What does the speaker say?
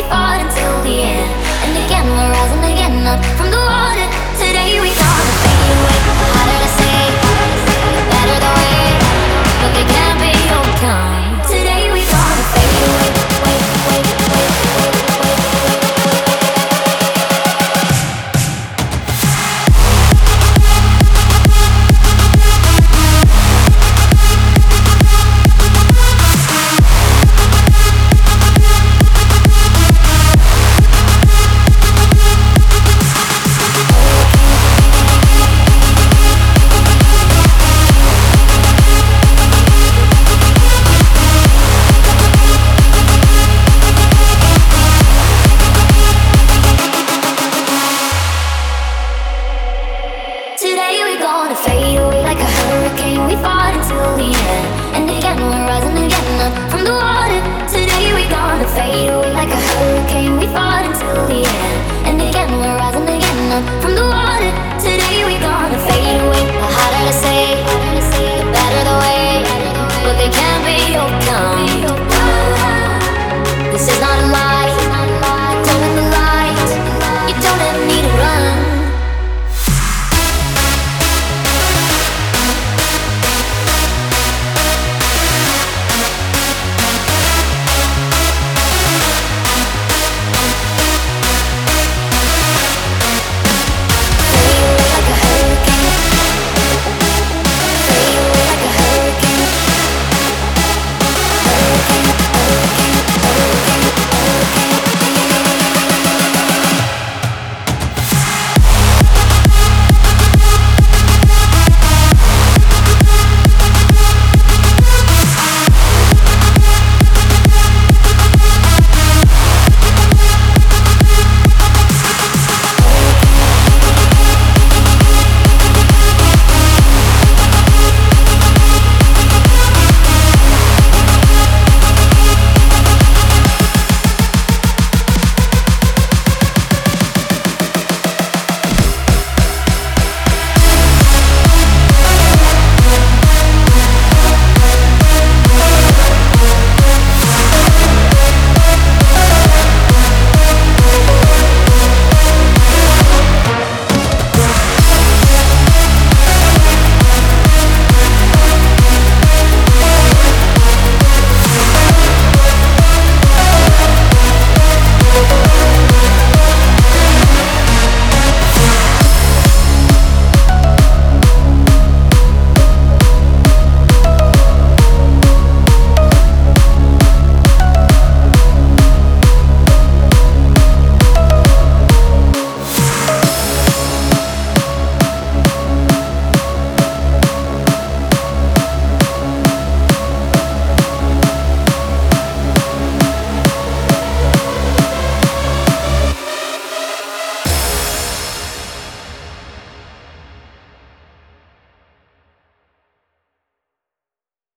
fought until the end. And again we're rising again up from the water. Today we gonna fade away. Harder to say, better the way. Look, it can't be overcome. Today we gonna fade away. Wait, wait, wait, wait, wait, wait. Today we gonna fade away like a hurricane. We fought until the end. And again we're rising again up from the water. Today we gonna fade away like a hurricane. We fought until the end. And again we're rising again up from the water. Today we gonna